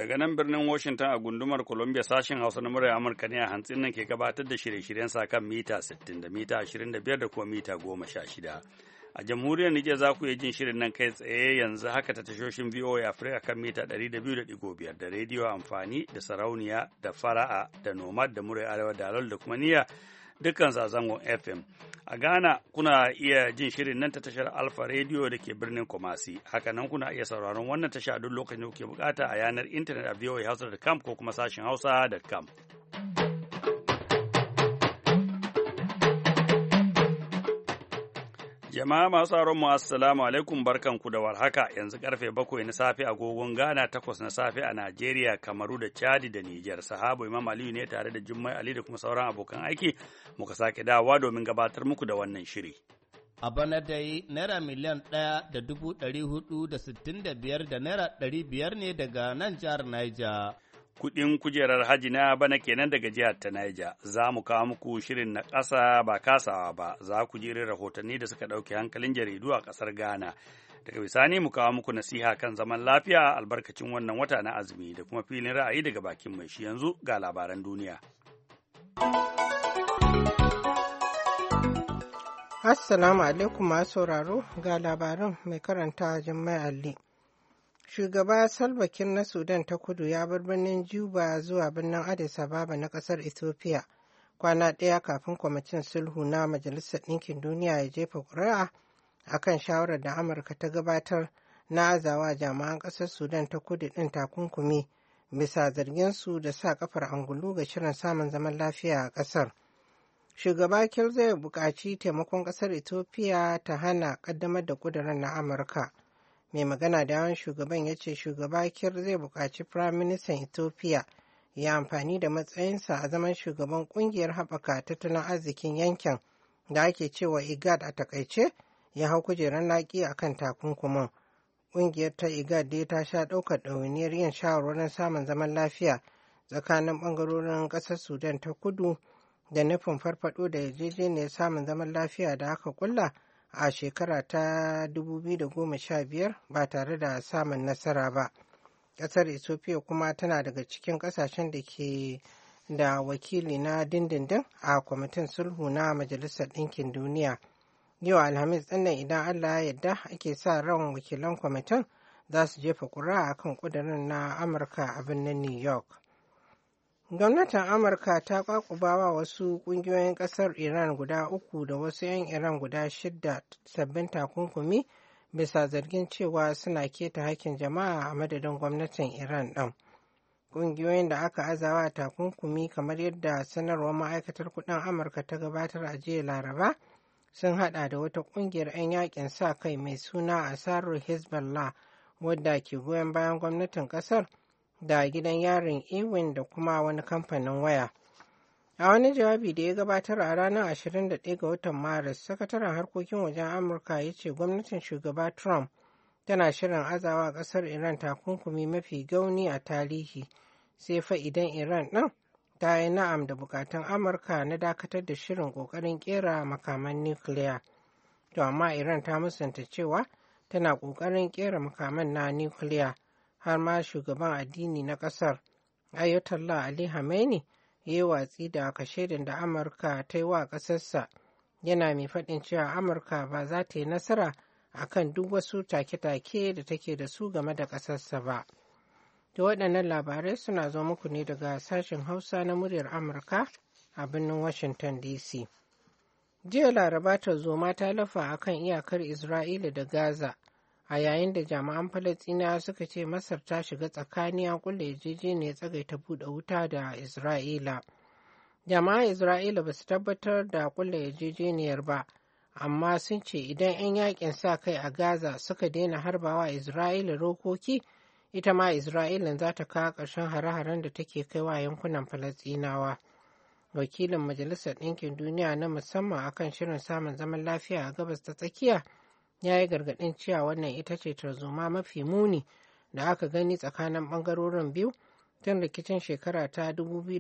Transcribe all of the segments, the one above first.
Daga nan birnin Washington a gundumar Columbia sashen Hausa na muryar Amurka ne a hantsin nan ke gabatar da shirye-shiryen sa kan mita 60 da mita 25 da kuma mita 16. A jamhuriyar Nijar za ku iya jin shirin nan kai tsaye yanzu haka ta tashoshin VOA Africa kan mita 200.5 da rediyo amfani da sarauniya da fara'a da nomad da muryar arewa da alol da kuma niyya dukkan zangon FM. A Ghana kuna iya jin shirin nan ta tashar Alfa Radio da ke birnin Kumasi. Hakanan kuna iya sauraron wannan tasha a duk lokacin da kuke bukata a yanar intanet a voahausa.com ko kuma sashen hausa.com. Jama'a masu sauran mu assalamu alaikum barkanku da warhaka yanzu karfe 7 na safe agogon Ghana 8 na safe a Najeriya, Kamaru da Chadi da Niger. Sahabo Imam Aliyu ne tare da Jummai Ali da kuma sauran abokan aiki muka sake dawowa domin gabatar muku da wannan shiri. A bana dai naira miliyan 1,465 da naira 500 ne daga nan jihar Niger. Kuɗin kujerar haji na bana kenan daga jihar ta Niger. Za mu kawo muku shirin na ƙasa ba kasawa ba, za ku ji rahotanni da suka ɗauke hankalin jaridu a ƙasar Ghana. Daga bisani mu kawo muku nasiha kan zaman lafiya albarkacin wannan wata na azumi da kuma filin ra'ayi daga bakin mai shi yanzu ga labaran duniya. Assalamu alaikum masu sauraro ga labaran mai karanta Jummai Ali. Shugaba Salva Kiir na Sudan ta kudu ya bar birnin Juba zuwa birnin Addis Ababa na ƙasar Ethiopia kwana ɗaya kafin kwamitin sulhu na Majalisar Ɗinkin Duniya ya jefa ƙuri'a a kan shawarar da Amurka ta gabatar na azawa jami'an ƙasar Sudan ta kudu ɗin takunkumi bisa zarginsu da sa kafar angulu ga shirin samun zaman lafiya a ƙasar. Shugaba Kiir zai buƙaci taimakon ƙasar Ethiopia ta hana ƙaddamar da ƙudurin na Amurka. Mai magana da yawan shugaban ya ce shugaba Kiir zai buƙaci Firaministan Ethiopia ya amfani da matsayinsa a zaman shugaban ƙungiyar haɓaka tattalin arzikin yankin da ake cewa IGAD a takaice ya hau kujerar naƙi a kan takunkumin. Ƙungiyar ta IGAD dai ta sha ɗaukar ɗawainiyar yin shawarwarin samun zaman lafiya tsakanin ɓangarorin ƙasar Sudan ta kudu da nufin farfaɗo da yarjejeniyar samun zaman lafiya da aka ƙulla a shekara ta 2015 ba tare da samun nasara ba. Ƙasar Ethiopia kuma tana daga cikin ƙasashen da ke da wakili na dindindin a kwamitin sulhu na Majalisar Ɗinkin Duniya. Yau Alhamis ɗinnan idan Allah ya yarda ake sa ran wakilan kwamitin za su jefa ƙuri'a akan ƙudurin na Amurka a birnin New York. Gwamnatin Amurka ta ƙwaƙubawa wasu ƙungiyoyin ƙasar Iran guda 3 da wasu 'yan Iran guda 6 sabbin takunkumi bisa zargin cewa suna keta hakkin jama'a a madadin gwamnatin Iran ɗin. Ƙungiyoyin da aka azawa takunkumi kamar yadda sanarwar ma'aikatar kuɗin Amurka ta gabatar a jiya Laraba sun haɗa da wata ƙungiyar 'yan yakin sa kai mai suna Ansarul Hezbollah wadda ke goyon bayan gwamnatin ƙasar da gidan yarin Ewing da kuma wani kamfanin waya. A wani jawabi da ya gabatar a ranar 21 ga watan Maris, sakataren harkokin wajen Amurka ya ce gwamnatin shugaba Trump tana shirin azawa ƙasar Iran takunkumi mafi gauni a tarihi, sai fa idan Iran ɗin ta yi na'am da bukatun Amurka na dakatar da shirin ƙoƙarin ƙera makaman nukiliya. To amma Iran ta musanta cewa tana ƙoƙarin ƙera makaman na nukiliya. Har ma shugaban addini na ƙasar Ayatollah Ali Khamenei ya yi watsi da kashedin da Amurka ta yi wa ƙasarsa, yana mai faɗin cewa Amurka ba za ta yi nasara a kan duk wasu take-take da take da su game da ƙasarsa ba. Da waɗannan labarai suna zo muku ne daga sashen Hausa na muryar Amurka a birnin Washington DC. Jiya Laraba tarzoma ta lafa a kan iyakar Isra'ila da Gaza, a yayin da jami'an Falasɗinawa suka ce Masar ta shiga tsakani a kulle yarjejeniyar tsagaita buɗe wuta da Isra'ila. Jama'an Isra'ila ba su tabbatar da kulle yarjejeniyar ba, amma sun ce idan 'yan yakin sa kai a Gaza suka daina harbawa Isra'ila rokoki, ita ma Isra'ilan za ta kawo ƙarshen hare-haren da take kai wa yankunan Falasɗinawa. Wakilin Majalisar Ɗinkin Duniya na musamman akan shirin samun zaman lafiya a Gabas ta Tsakiya ya yi gargaɗin cewa wannan ita ce tarzoma mafi muni da aka gani tsakanin ɓangarorin biyu tun rikicin shekara ta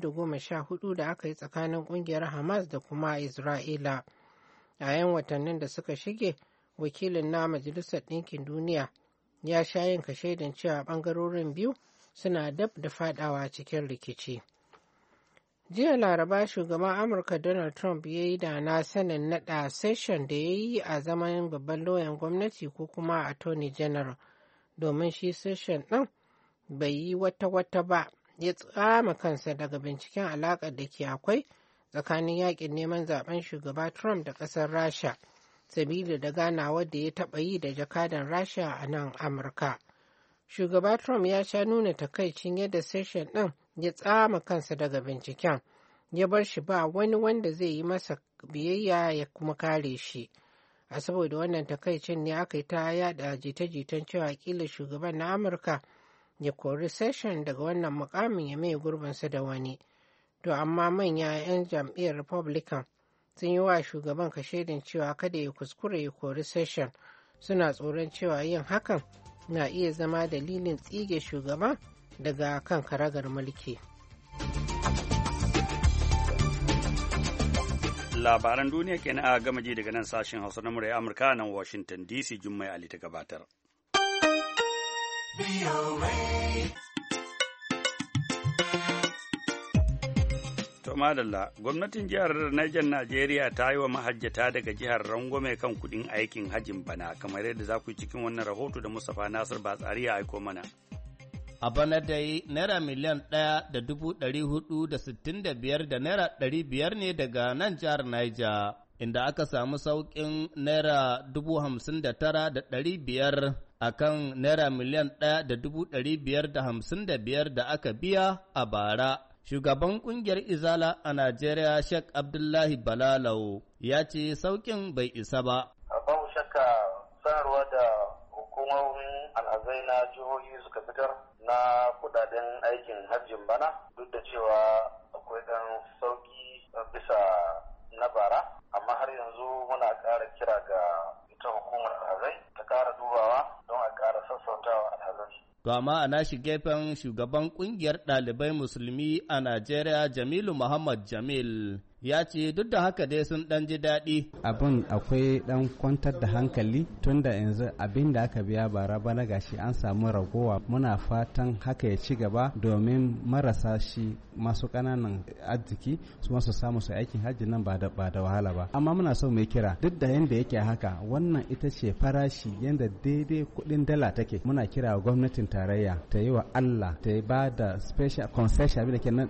2014 da aka yi tsakanin ƙungiyar Hamas da kuma Isra'ila. A 'yan watannin da suka shige, wakilin na Majalisar Ɗinkin Duniya ya sha yin kashedin cewa ɓangarorin biyu suna dab da fadawa cikin rikici. Jiya Laraba shugaban Amurka Donald Trump ya yi da na sanin naɗa Session da ya yi a zaman babban lauyan gwamnati ko kuma Attorney General, domin shi Session ɗin bai yi wata ba, ya tsama kansa daga binciken alaƙar da ke akwai tsakanin yakin neman zaben shugaba Trump da ƙasar Rasha, sabili da ganawa da ya taɓa yi da jakadan Rasha a nan Amurka. Shugaba Trump ya sha nuna takaicin yadda Session ɗin ya tsama kansa daga binciken, ya bar shi ba wani wanda zai yi masa biyayya ya kuma kare shi. A saboda wannan takaicin ne aka yi ta yada jita-jitan cewa kila shugaban na Amurka ya kori Session daga wannan mukamin ya mai gurbinsa da wani. To amma manya 'yan jam'iyyar Republican sun yi wa shugaban kashedin cewa kada ya kuskure ya kori Session, suna tsoron cewa yin hakan na iya zama dalilin tsige shugaban daga kan karagar mulki. Labaran duniya kenan a gama ji daga nan sashen Hausa na murya Amurka nan Washington DC. Jummai Ali ta gabatar. To madalla, gwamnatin jihar Niger Najeriya ta yi wa mahajjata daga jihar rangwame kan kudin aikin hajjin bana, kamar yadda za ku yi cikin wannan rahoto da Mustapha Nasir Batsari ya aiko mana. A bana dai Naira miliyan 1,465 da Naira 500 ne daga nan jihar Niger, inda aka samu sauƙin Naira 59,500 a kan Naira miliyan 1,555 da aka biya a bara. Shugaban ƙungiyar Izala a Najeriya, Sheikh Abdullahi Balalau, ya ce sauƙin bai isa ba. Babu shakka sanarwa da hukumomin alhazai na jihohi suka fitar na kudaden aikin hajjin bana, duk da cewa akwai ɗan sauƙi bisa na bara, amma har yanzu muna ƙara kira ga ita hukumar alhazai ta ƙara dubawa don a ƙara sassautawa alhazai. To amma a nashi gefen shugaban ƙungiyar ɗalibai musulmi a Najeriya, Jamilu Muhammad Jamil, ya ce duk da haka dai sun ɗan ji daɗi. Abin akwai ɗan kwantar da hankali tunda yanzu abin da aka biya bara bana gashi an samu ragowa. Muna fatan haka ya ci gaba domin marasa shi masu ƙananan arziki su masu samu su aikin hajji nan ba da wahala ba. Amma muna so mai kira duk da yanda yake haka, wannan ita ce farashi yanda daidai kuɗin dala take. Muna kira wa gwamnatin tarayya ta yi wa Allah ta yi ba da special concession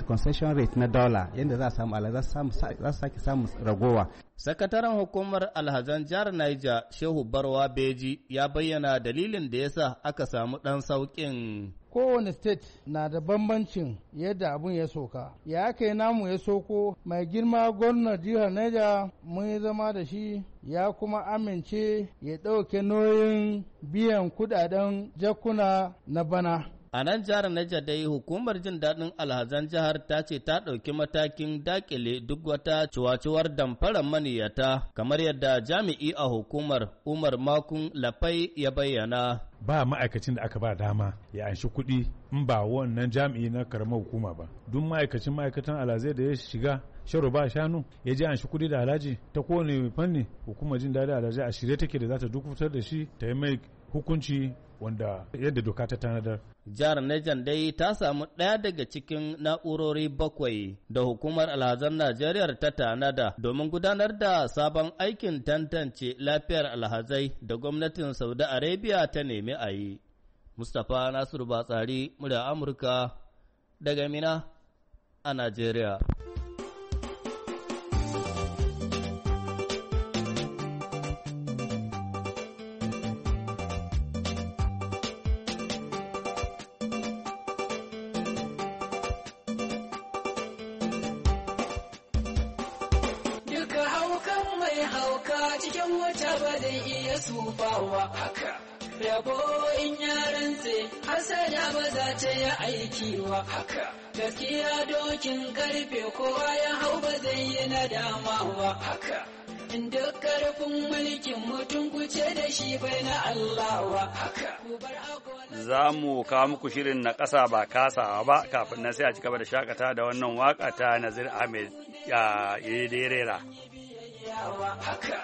rate na dollar yanda za a samu za su sake samun ragowa. Sakataren hukumar alhazan jihar Niger, Shehu Barwa Beji, ya bayyana dalilin da yasa aka samu ɗan sauƙin. Kowane state na da bambancin yadda abun ya soka. Ya aka yi namu ya soko, mai girma gwamnan jihar Niger mun yi zama da shi ya kuma amince ya ɗauke nauyin biyan kudaden jakuna na bana. A nan jihar Niger dai hukumar jin daɗin alhazan jihar ta ce ta ɗauki matakin dakile duk wata ciwaciwar damfarar maniyata, kamar yadda jami'i a hukumar Umar Makun Lafai ya bayyana. Ba ma'aikacin da aka ba dama ya anshi kuɗi in ba wannan jami'i na karamar hukuma ba. Duk ma'aikatan alhazai da ya shiga sharo ba shanu ya je anshi kuɗi da alhaji ta kowane fanni, hukumar jin daɗin alhazai a shirye take da za ta dukutar da shi ta yi mai hukunci wanda yadda doka ta tanadar. Jihar Niger dai ta samu ɗaya daga cikin na'urori 7 da hukumar alhazan Najeriya ta tanada domin gudanar da sabon aikin tantance lafiyar alhazai da gwamnatin Saudi Arabia ta nemi a yi. Mustapha Nasiru Batsari, murya Amurka daga Mina a Najeriya. cikin wuta ba zai iya sufawa haka. Rabo in yaran sai hasada ba za ta yi aiki wa haka. Gaskiya dokin karfe kowa ya hau ba zai yi nadama wa haka. Duk karfin mulkin mutum kuce da shi bai na Allah wa haka. Za mu kawo muku shirin na ƙasa ba kasawa ba, kafin nan sai a ci gaba da shakata da wannan waka ta Nazir Ahmed ya rera. Haka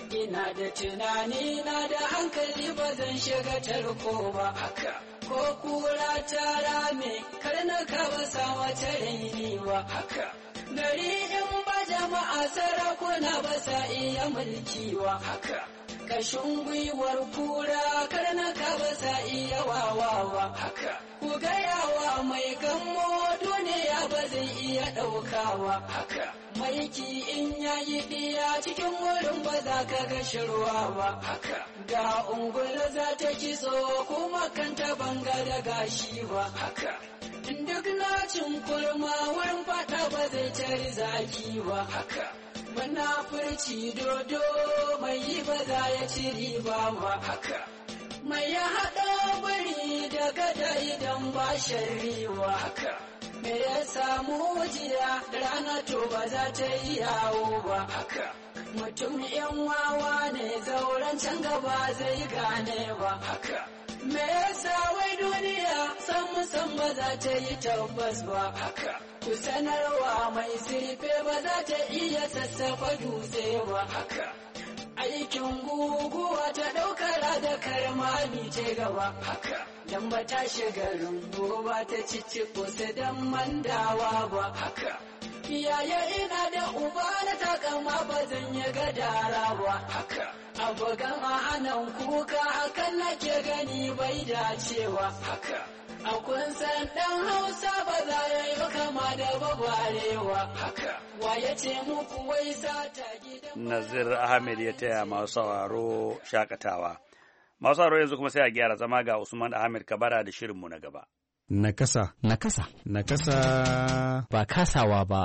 ina da tunani na da hankali ba zan shiga tarko ba haka ko kura ta rame karnaka ba sa wata raini ba haka gari in ba jama'a sarakuna ba sa iya mulki ba haka kashin gwiwar kura karnaka ba sa iya wawawa haka ku gayawa mai gammo duniya ba zai iya ɗaukawa haka maiki in yayi ɗiya cikin wurin ba za ka ga shirwa ba haka ga ungulu za ta kitso kuma kanta banga da gashi ba haka duk nacin kurma wurin fata ba zai tari zaki ba haka munafurci dodo mai yi ba za ya ci riba ba haka mai ya haɗa bari da gada idan ba shari'a haka me ya samu jiya rana to ba za ta yi yawo ba haka mutum yan wawa ne zauren can gaba zai gane ba haka me yasa wai duniya san ba za ta yi tabbas ba haka ku sanarwa mai sirfe ba za ta iya sassafa dutse ba haka aikin guguwa ta ɗaukar da karmami ce gaba haka dan ba ta shiga rumbu ba ta cici kusa dan mandawa ba haka yaya ina da uba na takama ba zan yi gadara ba haka abokan a hannun kuka hakan nake gani bai dacewa haka a kun san dan hausa ba za ya yi kama da babarewa haka wa ya ce muku wai sata gidan Nazir Ahmed ya taya masu sauraro shakatawa. Masu sauraro yanzu kuma sai a gyara zama ga Usman Ahmed Kabara da shirinmu na gaba. Nakasa. Nakasa. Nakasa. Ba kasawa ba.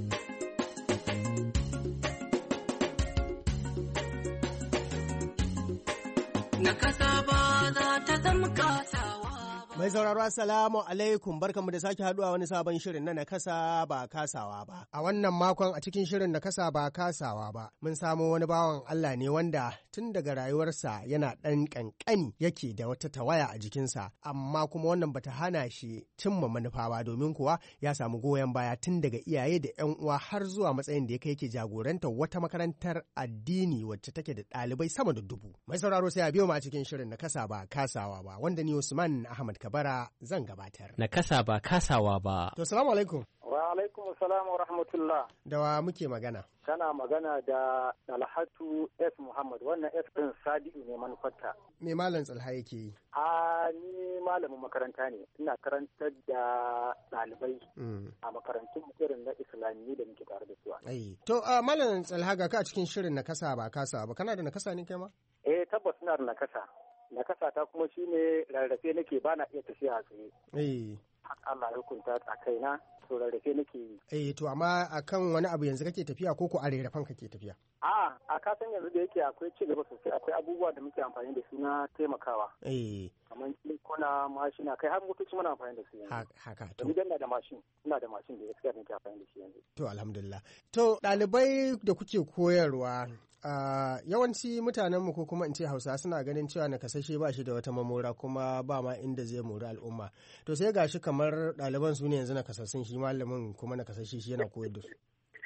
Nakasa ba za ta zama kasawa. Mai sauraro assalamu alaikum barkanmu da sake haduwa wani sabon shirin na nakasa ba kasawa ba. A wannan makon a cikin shirin nakasa ba kasawa ba mun samo wani bawan Allah ne wanda tun daga rayuwarsa yana ɗan ƙanƙani yake da wata tawaya a jikinsa amma kuma wannan bata hana shi cimma manufa ba domin kuwa ya samu goyon baya tun daga iyaye da 'yan uwa har zuwa matsayin da yake jagorantar wata makarantar addini wacce take da ɗalibai sama da 1000. Mai sauraro sai a biyo mu a cikin shirin nakasa ba kasawa ba wanda ni Usman Ahmad Kabara zan gabatar. Nakasa ba kasawa ba. To salamu alaikum. Wa alaikum salam wa rahmatullah. Da wa muke magana? Kana magana da Dalhatu S. Muhammad, wannan S ɗin Sadiu ne manufarta. Me malam Tsalha yake yi? Ni malamin makaranta ne, ina karantar da ɗalibai a makarantun irin na Islamiyya da muke tare da su. To malam Tsalha ga ka a cikin shirin nakasa ba kasa ba, kana da nakasa ne kai ma? Tabbas ina da nakasa. Nakasa ta kuma shine rarrafe nake ba na iya tafiya a tsaye. Allah ya hukunta a kaina to rarrafe nake yi. To amma akan wani abu yanzu kake tafiya ko a rarrafan kake tafiya? A kasan yanzu da yake akwai ci gaba sosai akwai abubuwa da muke amfani da su na taimakawa. Kamar kuna mashina kai har motoci muna amfani da su yanzu. Haka to. Idan ina da mashin da gaskiya nake amfani da shi yanzu. To alhamdulillah. To ɗalibai da kuke koyarwa yawanci mutanenmu ko kuma in ce Hausa suna ganin cewa nakasashe ba shi da wata mamora kuma ba ma inda zai mori al'umma. To sai gashi kamar ɗaliban su ne yanzu nakasassun shi malamin kuma nakasashe shi yana koyar da su.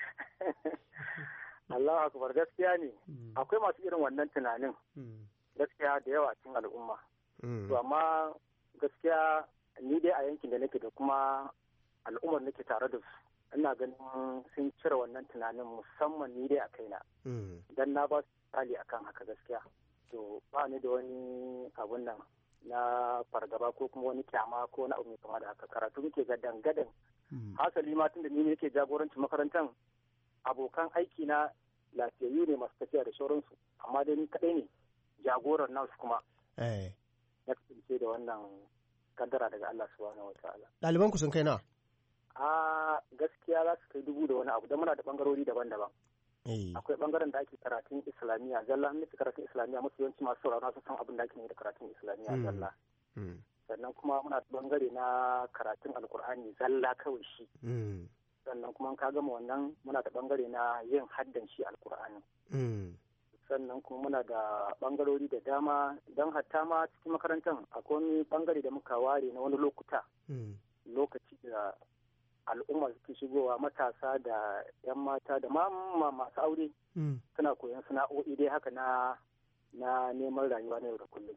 Allah akbar gaskiya ne. Akwai masu irin wannan tunanin. Gaskiya da yawa cikin al'umma. To amma gaskiya ni dai a yankin da nake da kuma al'ummar nake tare da su. Ina ganin sun cire wannan tunanin musamman ni dai a kaina. Dan na ba su misali akan haka gaskiya. To ba ni da wani abun nan na fargaba ko kuma wani kyama ko na abu mai kama da haka karatu muke gadan. Hasali ma tun da ni ne yake jagorancin makarantar abokan aiki na lafiyayyu ne masu tafiya da sauransu amma dai ni kaɗai ne jagoran nasu kuma. Na kasance da wannan kaddara daga Allah subhanahu wa ta'ala. Ɗaliban ku sun kai nawa? Gaskiya za su kai 1000 da wani abu don muna da bangarori daban-daban. Akwai bangaren da ake karatun islamiyya zalla, an nufi karatun islamiyya masu yawanci masu sauraro su san abin da ake yi da karatun islamiyya zalla. Sannan kuma muna da bangare na karatun alkur'ani zalla kawai shi. Sannan kuma ka gama wannan muna da bangare na yin haddan shi alkur'ani. Sannan kuma muna da bangarori da dama don hatta ma cikin makarantar akwai wani bangare da muka ware na wani lokaci da al'umma suke shigowa, matasa da 'yan mata da masu aure suna koyon sana'o'i dai haka na neman rayuwa na yau da kullum.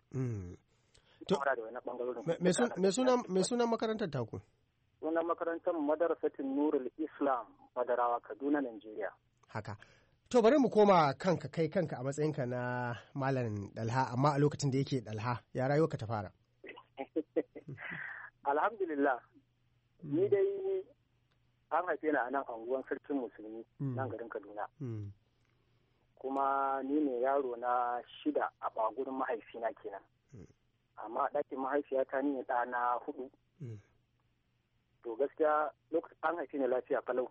Me sunan makarantar taku? Sunan makarantar Madarasatin Nurul Islam Badarawa, Kaduna, Najeriya. Haka. To bari mu koma kanka a matsayinka na Malam Dalha, amma a lokacin da yake Dalha ya rayuwa ka ta fara. Alhamdulillah, ni dai an haife ni a nan anguwan Sarkin Musulmi nan garin Kaduna. Kuma ni ne yaro na 6 a bagurin mahaifina kenan. Amma a ɗakin mahaifiyata ni ne ɗa na 4. To gaskiya lokacin an haife ni lafiya kalau.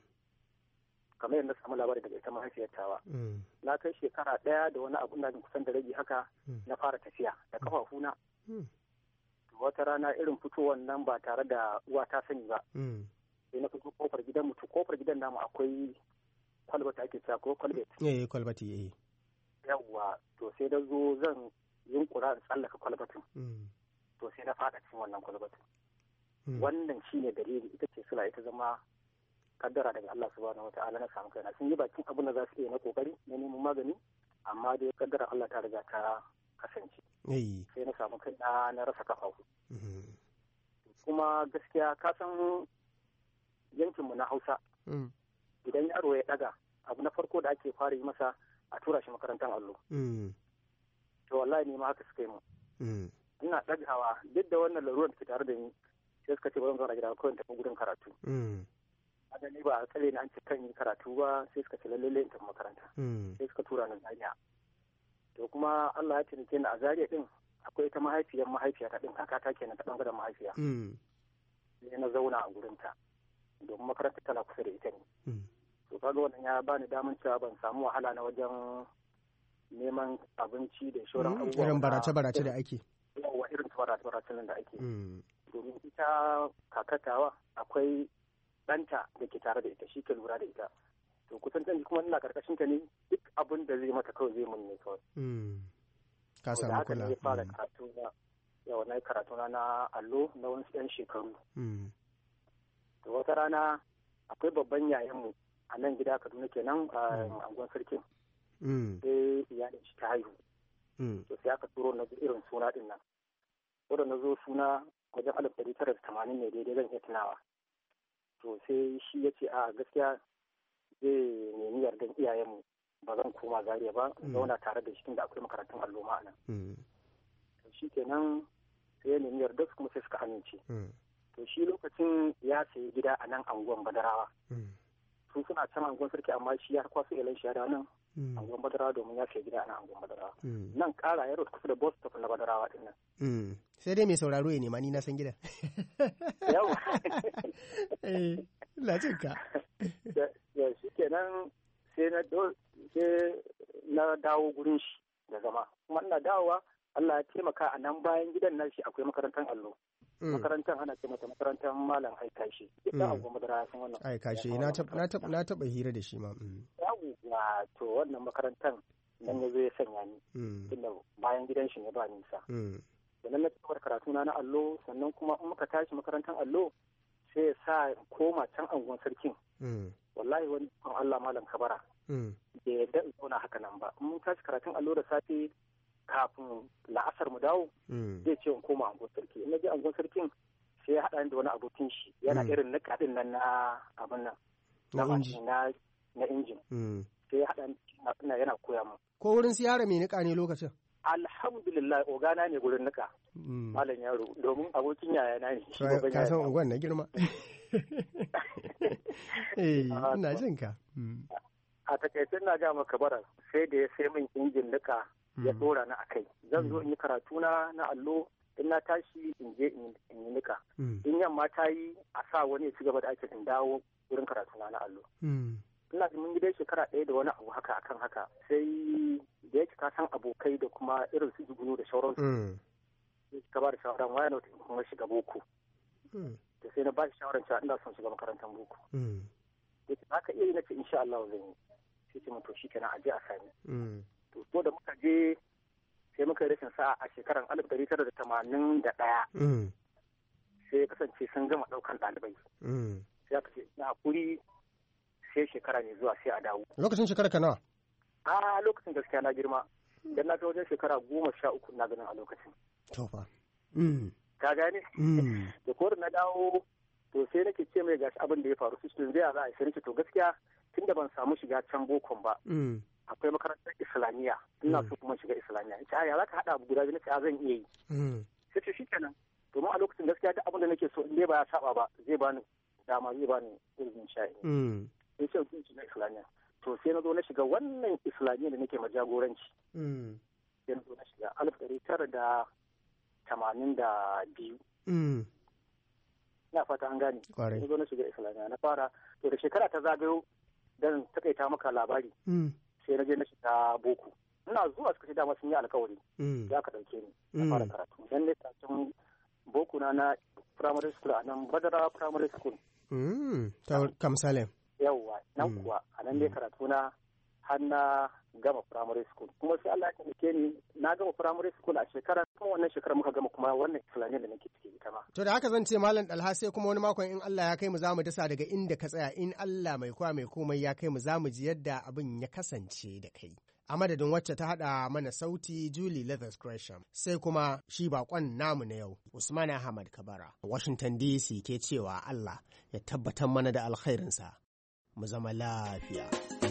Kamar yadda samu labari daga ita mahaifiyar tawa. Na kai shekara 1 da wani abun da kusan da rabi haka na fara tafiya da kafafuna. Wata rana irin fitowar nan ba tare da uwa ta sani ba. Sai na fito kofar gidan mutu. Kofar gidan namu akwai kwalbati ake cewa ko kwalbati. Kwalbati. Yawwa, to sai da zo zan yunkura in tsallaka kwalbatin. To sai na fada cikin wannan kwalbatin. Wannan shine dalili, ita ce sula ita zama kaddara daga Allah subhanahu wata'ala na samu kaina. Sun yi bakin abin da za su iya na kokari na neman magani, amma dai kaddara Allah ta riga ta kasance. Sai na samu kaina na rasa kafafu. Kuma gaskiya ka san yankinmu na Hausa, idan yaro ya daga abu na farko da ake fara yi masa a tura shi makarantar allo. To wallahi ne ma haka suka yi mu. Ina dagawa duk da wannan larurar da ke tare da ni, sai suka ce ba zan zauna gida kawai tafi gudun karatu. Haka ni ba a tsare ni an ce kan yi karatu ba, sai suka ce lalle in tafi makaranta. Sai suka tura ni Zaria. To kuma Allah ya taimake ni a Zaria din akwai ta mahaifiya ta din kakata kenan ta bangaren mahaifiya. Sai na zauna a gurin ta. Domin makarantar tana kusa da ita ne. To kaga wannan ya bani daman cewa ban samu wahala na wajen neman abinci da shauran abubuwa. Irin barace-barace da ake. Yawwa, irin barace nan da ake. Domin ita kakatawa akwai ɗanta da ke tare da ita, shi ke lura da ita. To kusan can kuma ina karkashin ta ne, duk abin da zai mata kawai zai mun ne kawai. Ka samu kula. Da haka ne fara karatu na, yawa na yi karatu na allo na wani 'yan shekaru. To wata rana akwai babban yayanmu a nan gida Kaduna kenan a angon Sarkin. Sai iyalin shi ta haihu. To sai aka turo na irin suna din nan. Wadda na zo suna wajen 1980 ne daidai zan iya tunawa. To sai shi ya ce a gaskiya zai nemi yardan iyayenmu ba zan koma Zaria ba, zauna tare da shi tunda akwai makarantun allo ma nan. Shi kenan sai ya nemi yarda kuma sai suka amince. To shi lokacin ya sayi gida a nan anguwan Badarawa. Su suna can anguwan Sarki amma shi ya kwaso ilan shi da nan anguwan Badarawa domin ya sayi gida a nan anguwan Badarawa. Nan kara ya rotu kusa da bus stop na Badarawa din nan. Sai dai mai sauraro ya nema, ni na san gidan. Yawa. Lajin ka. Ya shi kenan sai na dawo gurin shi da zama. Kuma ina dawowa Allah ya taimaka a nan bayan gidan nan shi akwai makarantar allo. Makarantar ana ce mata makarantar Malam Aikashi. Ita anguwan Badarawa sun wannan. Aikashi na taɓa hira da shi ma. Yawwa, to wannan makarantar nan ya zo ya sanya ni. Tunda bayan gidan shi ne ba nisa. Sannan na cikin karatu na allo, sannan kuma in muka tashi makarantar allo sai ya sa koma can anguwan Sarkin. Wallahi wani kan Allah Malam Kabara. Da yadda in zauna haka nan ba. Mun tashi karatun allo da safe kafin la'asar mu dawo zai ce in koma angon Sarki. In na je angon Sarkin sai ya haɗa da wani abokin shi yana irin nika din nan na abin nan na injin. Sai ya haɗa yana koya mu. Ko wurin siyara mai nika ne lokacin? Alhamdulillah, ogana ne gurin nika. Malam yaro, domin abokin yayana ne. Ka san unguwan na girma. Ina jin ka. A takaicin na ga maka bara sai da ya sai min injin nika ya dora na akai. Zan zo in yi karatu na allo, in na tashi in je in yi nika. In yamma ta yi a sa wani ya ci gaba da ake in dawo wurin karatu na allo. Ina mun gida shekara 1 da wani abu haka akan haka, sai da yake ka san abokai da kuma irin su jigunu da sauransu. Sai ka ba da shawaran waya na kuma shiga boko. To sai na ba shi shawaran cewa ina son shiga makarantar boko. Yace haka iya yi nace insha Allah zan yi. Sai ce mun to shikenan a je a sani. To ko da muka je sai muka yi rashin sa'a a shekarar 1981. Sai ya kasance sun gama ɗaukan ɗalibai. sai aka ce na hakuri sai shekara ne zuwa sai a dawo. Lokacin shekara ka nawa? A lokacin gaskiya na girma. Dan na kai wajen shekara 13 na ganin a lokacin. To fa. Ka gane? Da kore na dawo to sai nake ce mai gashi abin da ya faru su zai za a sai to gaskiya tunda ban samu shiga can bokon ba. Akwai makarantar Islamiyya ina so kuma shiga Islamiyya. Ita ya za ka haɗa abu guda biyu nace zan iya yi. Sai ce shikenan. Domin a lokacin gaskiya duk abin da nake so in dai ba ya saba ba zai bani dama zai bani irin sha'i. Sai ce sun shiga Islamiyya. To sai na zo na shiga wannan Islamiyya da nake ma jagoranci. Sai na zo na shiga 1982. Ina fata an gane. Na zo na shiga Islamiyya na fara to da shekara ta zagayo dan takaita maka labari. Sai na je na shiga boko. Ina zuwa suka ce dama sun yi alkawari. Za ka ɗauke ni. Na fara karatu. Dan ne karatun boko na primary school a nan Badara primary school. Ta Kamsalem. Yawwa nan kuwa a nan dai karatu na har na gama primary school. Kuma sai Allah ya ɗauke ni na gama primary school a shekara kuma wannan shekara muka gama kuma wannan Islamiyya da nake ciki ita ma. To da haka zan ce Malam Dalha sai kuma wani makon in Allah ya kai mu za mu dasa daga inda ka tsaya in Allah mai kwa mai komai ya kai mu za mu ji yadda abin ya kasance da kai. A madadin wacce ta haɗa mana sauti Julie Leathers Gresham sai kuma shi bakon namu na yau Usman Ahmad Kabara. Washington DC ke cewa Allah ya tabbatar mana da alkhairinsa. Mu zama lafiya.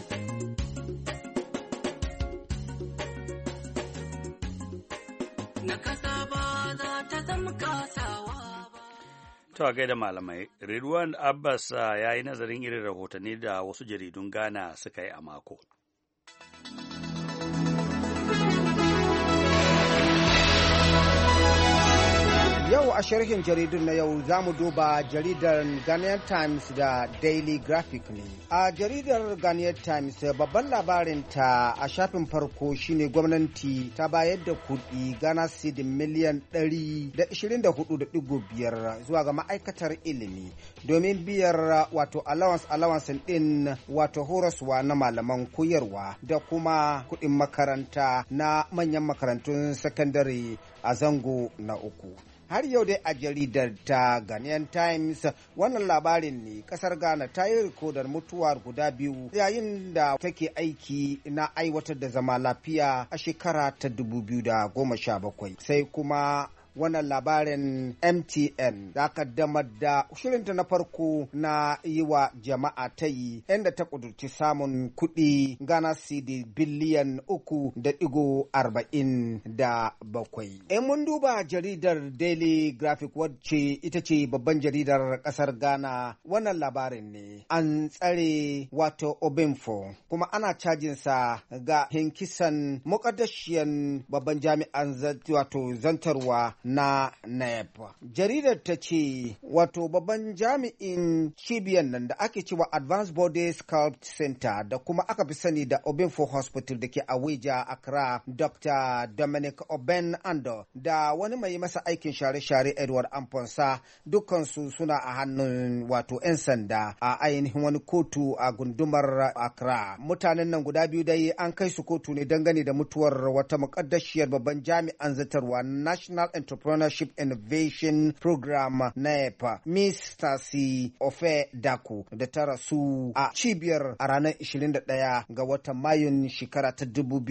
To a gaida malamai, Ridwan Abbas ya yi nazarin irin rahotanni da wasu jaridun Ghana suka yi a mako. Yau a sharhin jaridun na yau za mu duba jaridar Ghanaian Times da Daily Graphic ne. A jaridar Ghanaian Times babban labarinta a shafin farko shine gwamnati ta bayar da kuɗi Ghana cedi miliyan 124.5 zuwa ga ma'aikatar ilimi domin biyar wato allowance din wato horaswa na malaman koyarwa da kuma kuɗin makaranta na manyan makarantun sakandare a zango na 3. Har yau dai a jaridar ta Ghanaian Times wannan labarin ne kasar Ghana ta yi rikodar mutuwar guda 2 yayin da take aiki na aiwatar da zama lafiya a shekara ta 2017 sai kuma wannan labarin MTN ta kaddamar da shirinta na farko na yi wa jama'a ta yi inda ta kudurci samun kuɗi Ghana cedi biliyan 3.47. In mun duba jaridar Daily Graphic wacce ita ce babban jaridar ƙasar Ghana wannan labarin ne. An tsare wato Obinfo kuma ana cajinsa ga hinkisan muƙaddashiyan babban jami'an wato zantarwa na NEP. Jaridar ta ce wato babban jami'in cibiyar nan da ake cewa Advanced Body Sculpt Center da kuma aka fi sani da Obinfo Hospital da ke Abuja, Accra, Dr. Dominic Oben Ando da wani mai masa aikin share-share Edward Amponsa dukansu suna a hannun wato 'yan sanda a ainihin wani kotu a gundumar Accra. Mutanen nan guda biyu dai an kai su kotu ne dangane da mutuwar wata muƙaddashiyar babban jami'an zartarwa National Entrepreneurship Innovation Program NEP, Miss Tasi Ofe Daku da ta rasu a cibiyar a ranar 21 ga watan Mayun shekara ta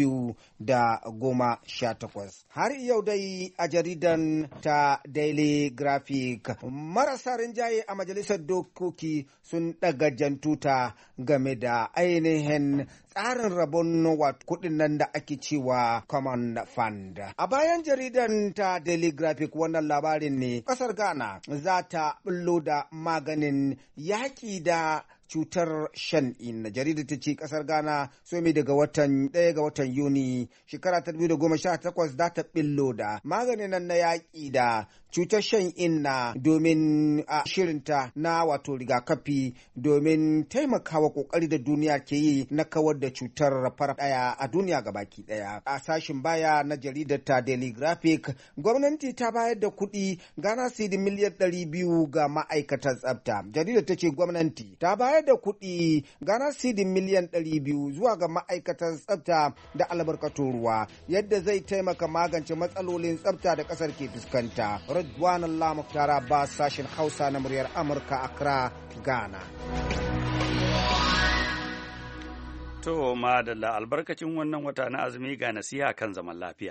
2018. Har yau dai a jaridan ta Daily Graphic marasa rinjaye a majalisar dokoki sun daga jantuta game da ainihin tsarin rabon kuɗin nan da ake cewa Common Fund. A bayan jaridan ta Daily Graphic wannan labarin ne ƙasar Ghana za ta bullo da maganin yaƙi da cutar shan inna. Jarida ta ce kasar Ghana somi daga watan 1 ga watan Yuni shekara ta 2018 za ta billo da maganin nan na yaƙi da cutar shan inna domin a shirinta na wato rigakafi domin taimakawa kokari da duniya ke yi na kawar da cutar farar daya a duniya gabaki daya. A sashin baya na jaridar ta Daily Graphic gwamnati ta bayar da kuɗi Ghana cedi miliyan 200 ga ma'aikatan tsafta. Jaridar ta ce gwamnati ta bayar da kuɗi Ghana cedi miliyan 200 zuwa ga ma'aikatan tsafta da albarkatun ruwa yadda zai taimaka magance matsalolin tsafta da ƙasar ke fuskanta. Ridwan Allah Muktar Abbas, sashen Hausa na muryar Amurka, Accra, Ghana. To madalla, albarkacin wannan wata na azumi ga nasiha kan zaman lafiya.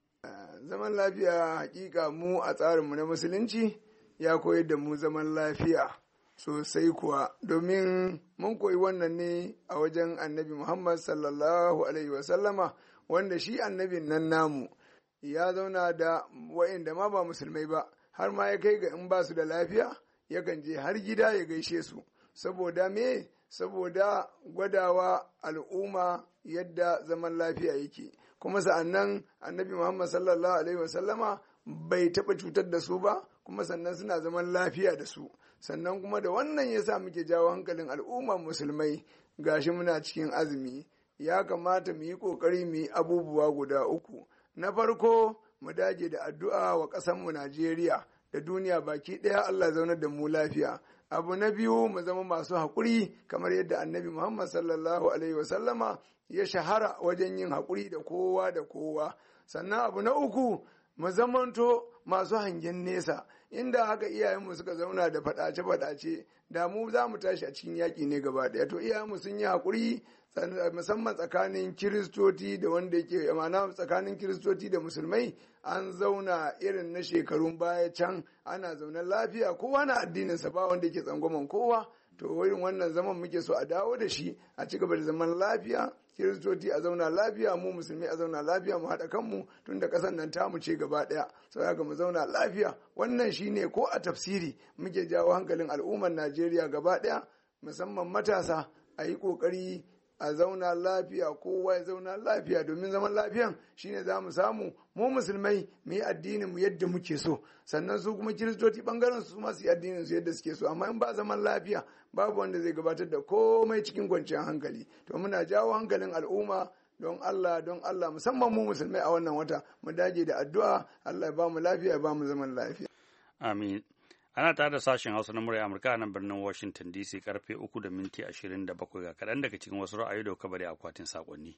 Zaman lafiya hakika mu a tsarinmu na musulunci ya koyar da mu zaman lafiya sosai kuwa, domin mun koyi wannan ne a wajen annabi Muhammad sallallahu alaihi wasallama, wanda shi annabin nan namu ya zauna da wa'inda ma ba musulmai ba, har ma ya kai ga in ba su da lafiya yakan je har gida ya gaishe su. Saboda me? Saboda gwadawa al'umma yadda zaman lafiya yake. Kuma sa'annan annabi Muhammad sallallahu alaihi wasallama bai taɓa cutar da su ba, kuma sannan suna zaman lafiya da su. Sannan kuma da wannan ya sa muke jawo hankalin al'umma musulmai, gashi muna cikin azumi, ya kamata mu yi ƙoƙari mu yi abubuwa guda uku. Na farko, mu dage da addu'a wa ƙasarmu Najeriya da duniya baki ɗaya, Allah zaunar da mu lafiya. Abu na biyu, mu zama masu haƙuri kamar yadda annabi Muhammad sallallahu alaihi wasallama ya shahara wajen yin haƙuri da kowa da kowa. Sannan abu na uku, mu zamanto masu hangen nesa, inda haka iyayenmu suka zauna da faɗace-faɗace, da mu za mu tashi a cikin yaƙi ne gaba ɗaya. To iyayenmu sun yi haƙuri, musamman tsakanin kiristoci da wanda yake amana tsakanin kiristoci da musulmai, an zauna irin na shekarun baya can, ana zaune lafiya, kowa na addininsa, ba wanda yake tsangwaman kowa. To irin wannan zaman muke so a dawo da shi, a ci gaba da zaman lafiya, kiristoci a zauna lafiya, mu musulmi a zauna lafiya, mu haɗa kanmu tun da ƙasar nan tamu ce gaba ɗaya, sau haka mu zauna lafiya. Wannan shine ko a tafsiri muke jawo hankalin al'ummar Najeriya gaba ɗaya, musamman matasa, a yi ƙoƙari a zauna lafiya, kowa ya zauna lafiya, domin zaman lafiyan shine za mu samu mu musulmai mu yi addinin mu yadda muke so, sannan su kuma kiristoci bangaren su ma su yi addinin su yadda suke so. Amma in ba zaman lafiya, babu wanda zai gabatar da komai cikin kwanciyar hankali. To muna jawo hankalin al'umma don Allah musamman mu musulmai a wannan wata mu dage da addu'a, Allah ya ba mu lafiya, ya ba mu zaman lafiya. Amin. Ana tare da sashen Hausa na murya Amurka a nan birnin Washington DC, karfe 3:27 ga kaɗan daga cikin wasu ra'ayi da kabari akwatin saƙonni.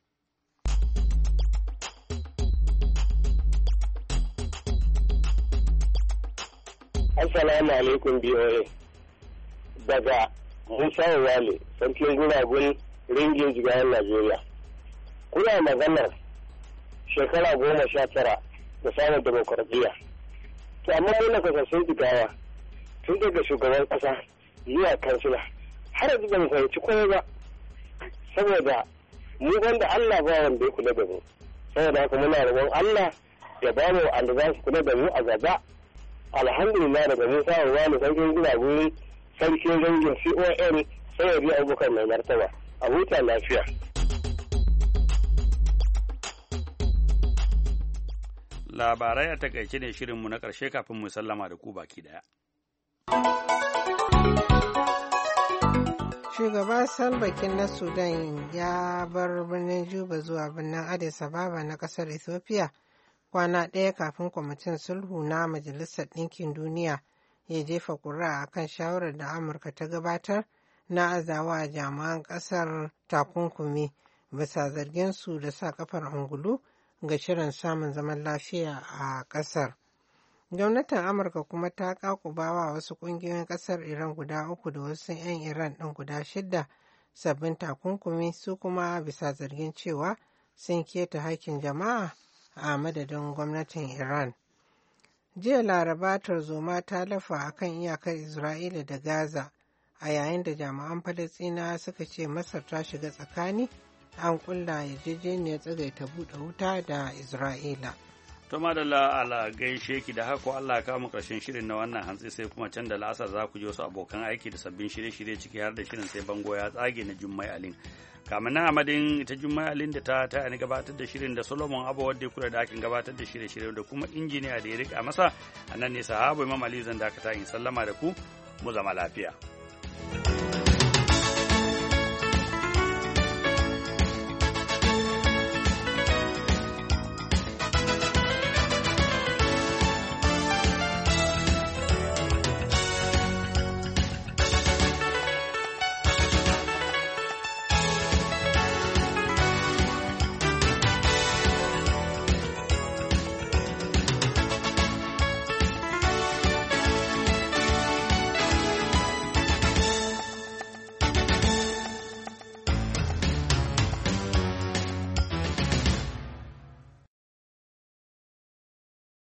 Assalamu alaikum BOA. Daga Musa Wale, sarkin guragun ringin jigayen Najeriya. Kuna maganar shekara 19 da samun demokuraɗiyya. To amma muna kasashen jigawa, tun daga shugaban kasa zuwa kansila har yanzu ba mu fahimci komai ba, saboda mu wanda Allah ba wanda ya kula da mu. Saboda haka muna roƙon Allah ya ba mu wanda za su kula da mu a gaba. Alhamdulillah, daga Musa Wani sarkin guragun sarkin rangin CON sai biya Abubakar mai martaba. A huta lafiya. Labarai a takaice ne shirinmu na ƙarshe kafin mu sallama da ku baki daya. Shugaba Salva Kiir na Sudan ya bar birnin Juba zuwa birnin Addis Ababa na ƙasar Ethiopia kwana ɗaya kafin kwamitin sulhu na Majalisar Ɗinkin Duniya ya jefa ƙuri'a a kan shawarar da Amurka ta gabatar na azawa jami'an ƙasar takunkumi bisa zargin su da sa kafar angulu ga shirin samun zaman lafiya a ƙasar. Gwamnatin Amurka kuma ta ƙaƙubawa wasu ƙungiyoyin ƙasar Iran guda 3 da wasu 'yan Iran ɗin guda 6 sabbin takunkumi, su kuma bisa zargin cewa sun keta haƙƙin jama'a a madadin gwamnatin Iran. Jiya Laraba tarzoma ta lafa a kan iyakar Isra'ila da Gaza a yayin da jami'an Falasɗinawa suka ce Masar ta shiga tsakani, an kulla yarjejeniyar tsagaita buɗe wuta da Isra'ila. To madalla, ala gaishe ki da haka Allah ka mu karshen shirin na wannan hantsi, sai kuma can da la'asar za ku je wasu abokan aiki da sabbin shirye-shirye ciki har da shirin sai bango ya tsage na Jummai Alin. Kamar na amadin ita Jummai Alin da ta ni gabatar da shirin da Solomon Abu wadda kula da akin gabatar da shirye-shirye da kuma injiniya da ya rika masa, a nan ne sahabu Imam Ali zan dakata in sallama da ku, mu zama lafiya.